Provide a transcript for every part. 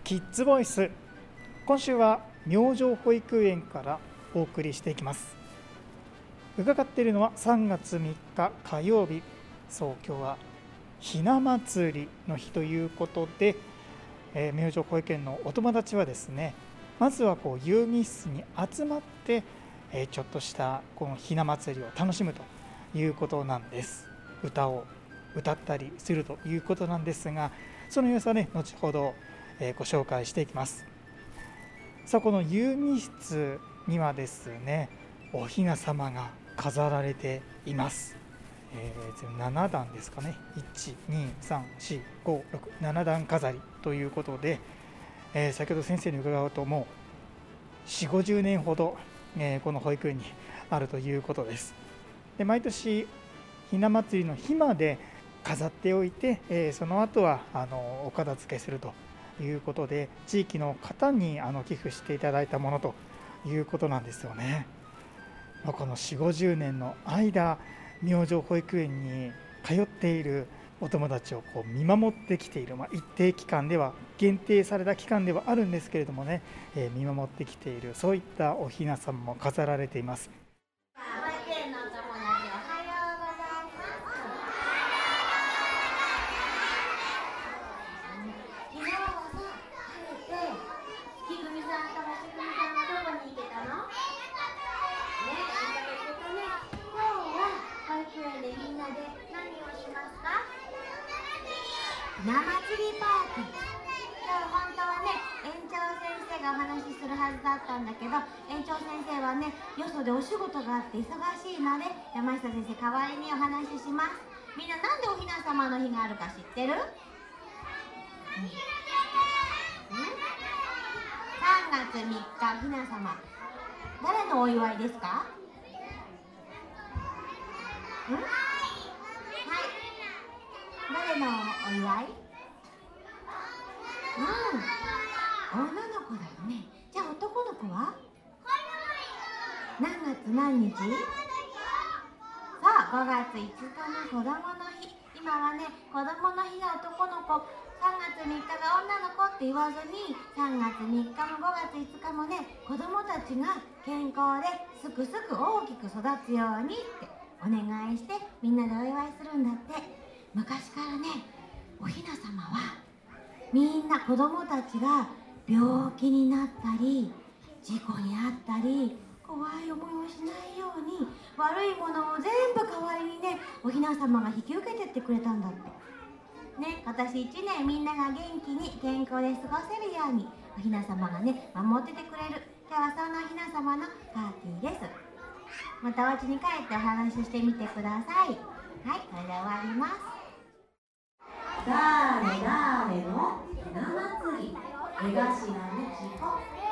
キッズボイス。今週は明星保育園からお送りしていきます。伺っているのは3月3日火曜日。そう、今日はひな祭りの日ということで、明星保育園のお友達はですね、まずは遊戯室に集まって、ちょっとしたこのひな祭りを楽しむということなんです。歌を歌ったりするということなんですが、その様子はね、後ほどご紹介していきます。さあ、この遊戯室にはですね、おひな様が飾られています。7段ですかね。1、2、3、4、5、6、7段飾りということで、先ほど先生に伺うともう4、50年ほど、この保育園にあるということです。で、毎年ひな祭りの日まで飾っておいて、その後はお片付けするということで、地域の方に寄付していただいたものということなんですよね。この4、50年の間、明星保育園に通っているお友達を見守ってきている、一定期間では、限定された期間ではあるんですけれどもね、見守ってきている、そういったおひなさんも飾られています。 ひな祭りパーティー。今日本当はね、園長先生がお話しするはずだったんだけど、園長先生はね、よそでお仕事があって忙しいので、山下先生代わりにお話しします。みんななんでおひな様の日があるか知ってる？3月3日、ひな様。誰のお祝いですか？誰のお祝い？女の子だよね。じゃあ男の子は？何月何日？そう、5月5日の子供の日。今はね、子供の日が男の子、3月3日が女の子って言わずに、3月3日も5月5日もね、子供たちが健康ですくすく大きく育つようにってお願いして、みんなでお祝いするんだって。昔からね、おひな様はみんな子供たちが病気になったり事故に遭ったり怖い思いをしないように、悪いものを全部代わりにね、おひな様が引き受けてってくれたんだってね。今年1年みんなが元気に健康で過ごせるように、おひな様がね、守っててくれる。今日はそんなおひな様のパーティーです。またお家に帰ってお話ししてみてください。はい、これで終わります。だれだれのひな祭り、江頭美智子。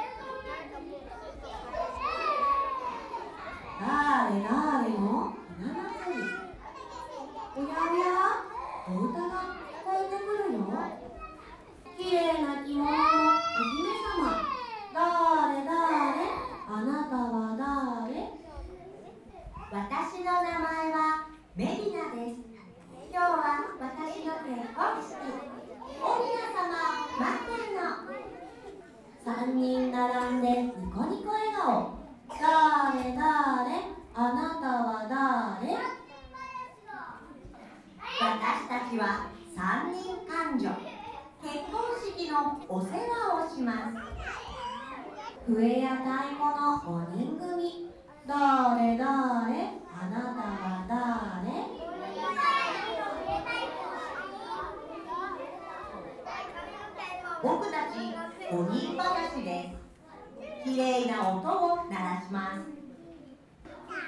だれだれのひな祭り。おやおや、お歌が聞こえてくるよ。きれいな着物のお姫様。だれだれ、あなたはだれ？私の名前はメリナです。今日は私の結婚式。おひな様待ってるの。3人並んでニコニコ笑顔。だれだれ、あなたはだれ？私たちは3人男女。結婚式のお世話をします。笛や太鼓の5人組。だれだれ、あなたはだれ？僕たち5人話です。きれいな音を鳴らします。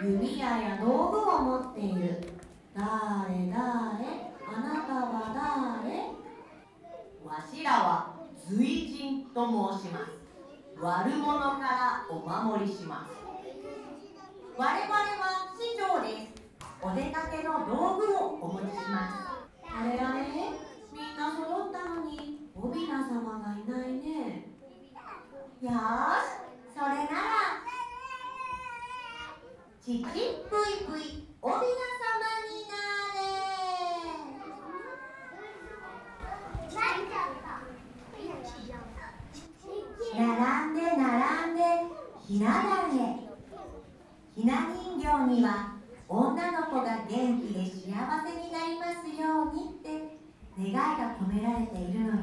弓矢や道具を持っている。だれだれ、あなたはだれ？わしらは随人と申します。悪者からお守りします。我々は市長です。お出かけの道具をお持ちします。あれあれ、みんな揃ったのにおびな様がいないね。よーし、それならチチプイプイおびな様になれ。泣いちゃった。 願いが込められているのよ。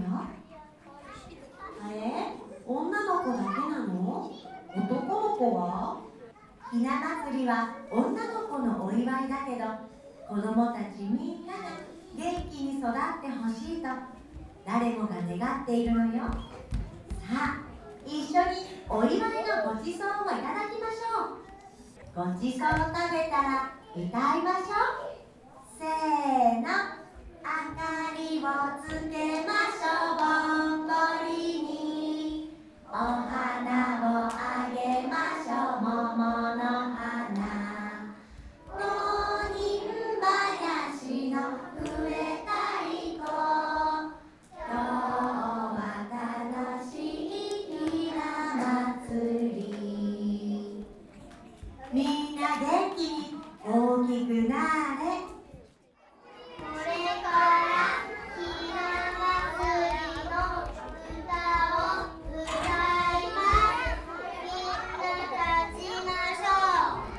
女の子だけなの？男の子は？ひな祭りは女の子のお祝いだけど、子供たちみんなが元気に育ってほしいと誰もが願っているのよ。さあ、一緒にお祝いのごちそうをいただきましょう。ごちそうを食べたら歌いましょう。せーの、明かりをつけましょう。ぼんぼりにお花をあげましょう。桃の花、五人林の植えたい子、今日は楽しいひな祭り。みんな元気に大きくなれ。これからひな祭りの歌を歌います。みんな立ちましょう。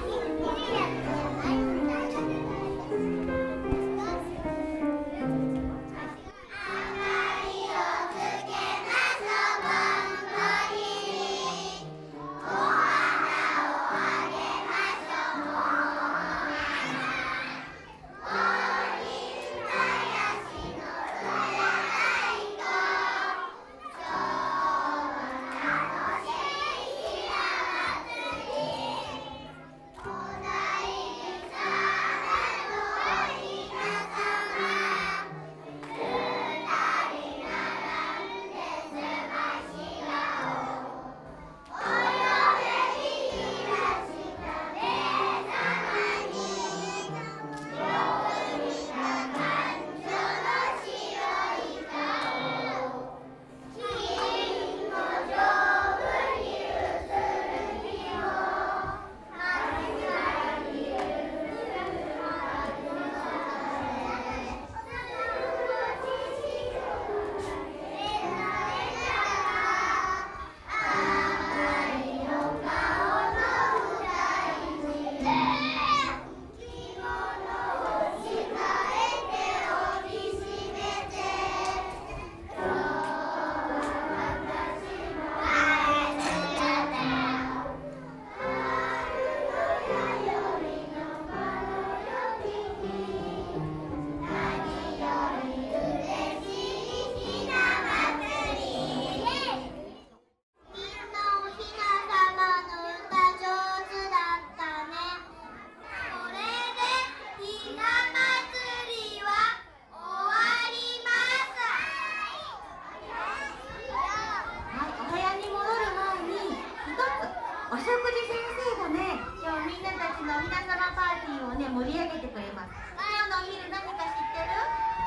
お食事先生がね、今日みんなたちのひなさまパーティーをね、盛り上げてくれます。今日のお昼何か知ってる？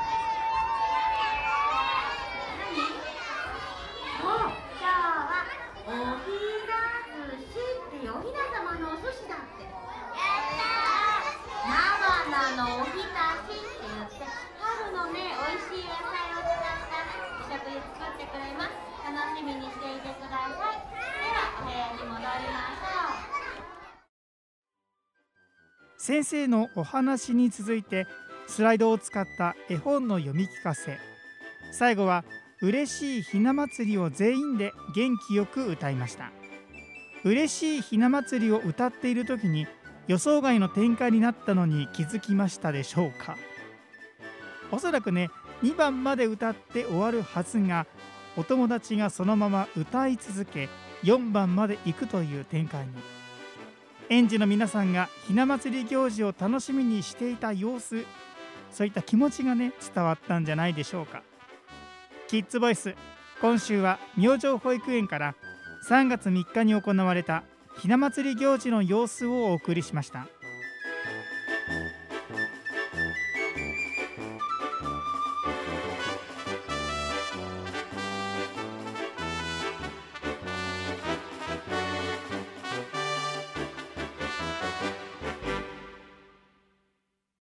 何？そう、今日はおひな寿司っていうおひな様のお寿司だって。菜花のおひたしって言って、春のね、おいしい野菜を使ったお食事作ってくれます。楽しみにしていてください。ではお部屋に戻りましょう。 先生のお話に続いてスライドを使った絵本の読み聞かせ、最後は嬉しいひな祭りを全員で元気よく歌いました。嬉しいひな祭りを歌っている時に予想外の展開になったのに気づきましたでしょうか。おそらくね、2番まで歌って終わるはずが、お友達がそのまま歌い続け4番まで行くという展開に。園児の皆さんがひな祭り行事を楽しみにしていた様子、そういった気持ちがね、伝わったんじゃないでしょうか。キッズボイス、今週は明星保育園から3月3日に行われたひな祭り行事の様子をお送りしました。